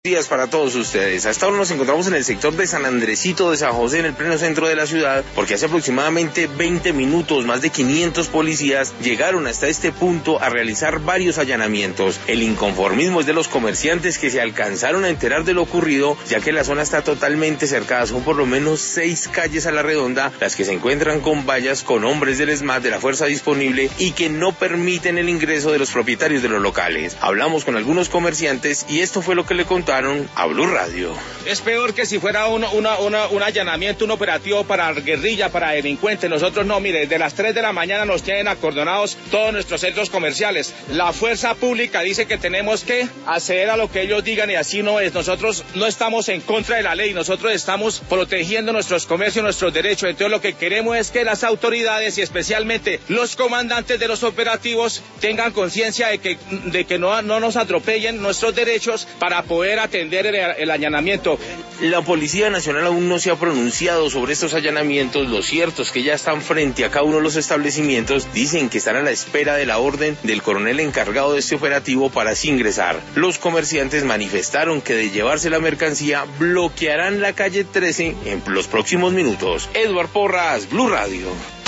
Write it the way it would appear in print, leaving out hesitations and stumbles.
Días para todos ustedes. Hasta ahora nos encontramos en el sector de San Andresito de San José, en el pleno centro de la ciudad, porque hace aproximadamente 20 minutos más de 500 policías llegaron hasta este punto a realizar varios allanamientos. El inconformismo es de los comerciantes que se alcanzaron a enterar de lo ocurrido, ya que la zona está totalmente cercada. Son por lo menos 6 calles a la redonda las que se encuentran con vallas con hombres del ESMAD, de la fuerza disponible, y que no permiten el ingreso de los propietarios de los locales. Hablamos con algunos comerciantes y esto fue lo que le contaron a Blue Radio. Es peor que si fuera un allanamiento, un operativo para guerrilla, para delincuentes. Nosotros no, mire, desde las 3 de la mañana nos tienen acordonados todos nuestros centros comerciales. La fuerza pública dice que tenemos que acceder a lo que ellos digan y así no es. Nosotros no estamos en contra de la ley, nosotros estamos protegiendo nuestros comercios, nuestros derechos. Entonces lo que queremos es que las autoridades y especialmente los comandantes de los operativos tengan conciencia de que no nos atropellen nuestros derechos para poder atender el allanamiento. La Policía Nacional aún no se ha pronunciado sobre estos allanamientos. Lo cierto es que ya están frente a cada uno de los establecimientos. Dicen que están a la espera de la orden del coronel encargado de este operativo para así ingresar. Los comerciantes manifestaron que de llevarse la mercancía bloquearán la calle 13 en los próximos minutos. Edward Porras, Blue Radio.